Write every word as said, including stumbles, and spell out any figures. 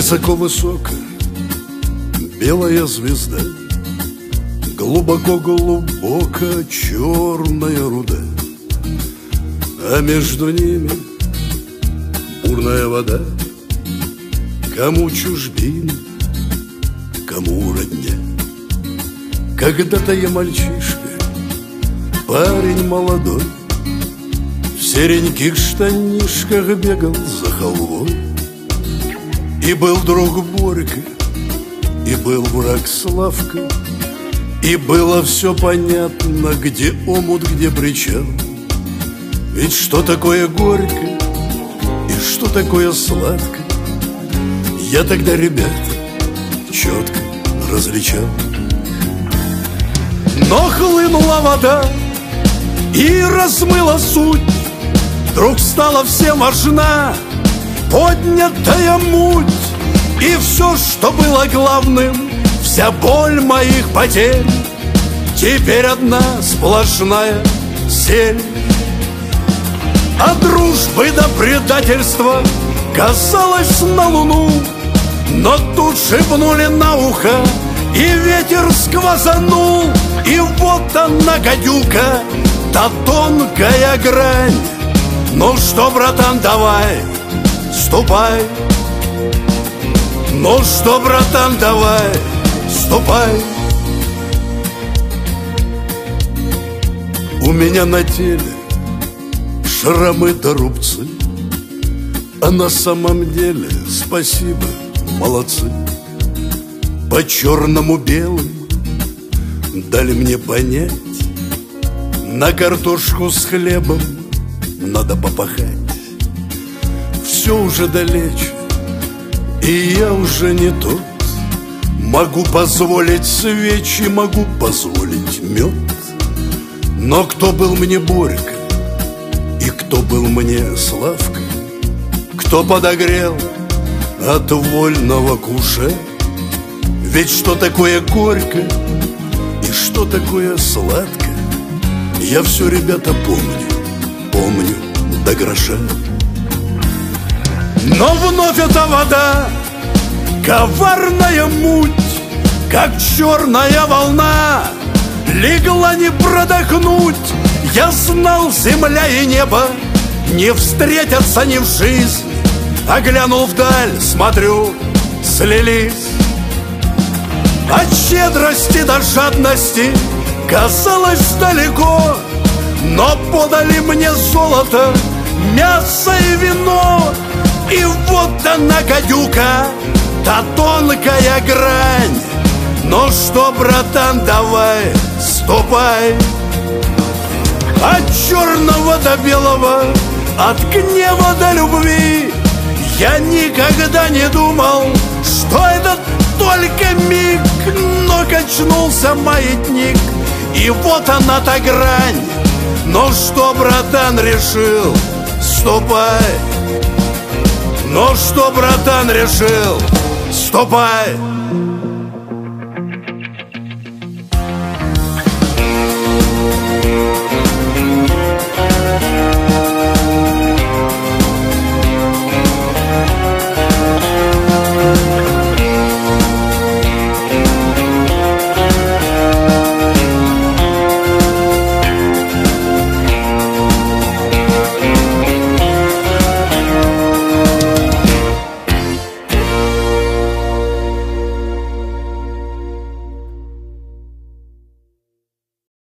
Высоко-высоко белая звезда, глубоко-глубоко черная руда, а между ними бурная вода. Кому чужбина, кому родня. Когда-то я мальчишка, парень молодой, в сереньких штанишках бегал за халвой. И был друг Борька, и был враг Славка, и было все понятно, где омут, где причал. Ведь что такое горько и что такое сладко, я тогда, ребята, четко различал. Но хлынула вода и размыла суть, вдруг стала всем важна поднятая муть. И все, что было главным, вся боль моих потерь, теперь одна сплошная сель. От дружбы до предательства казалось на луну, но тут шепнули на ухо, и ветер сквозанул. И вот она, гадюка, та тонкая грань. Ну что, братан, давай, ступай. Ну что, братан, давай, ступай. У меня на теле шрамы да рубцы, а на самом деле, спасибо, молодцы. По черному белым дали мне понять, на картошку с хлебом надо попахать. Все уже далече, и я уже не тот. Могу позволить свечи, могу позволить мед. Но кто был мне Борька и кто был мне Славка? Кто подогрел от вольного куша? Ведь что такое горько и что такое сладко, я все, ребята, помню, помню до гроша. Но вновь эта вода, коварная муть, как черная волна, легла не продохнуть. Я знал, земля и небо не встретятся ни в жизнь, а глянул вдаль, смотрю, слились. От щедрости до жадности казалось далеко, но подали мне золото, мясо и вино. И вот она, гадюка, та тонкая грань. Ну что, братан, давай, ступай. От черного до белого, от гнева до любви, я никогда не думал, что это только миг. Но качнулся маятник, и вот она, та грань. Ну что, братан, решил, ступай. Ну что, братан, решил, ступай.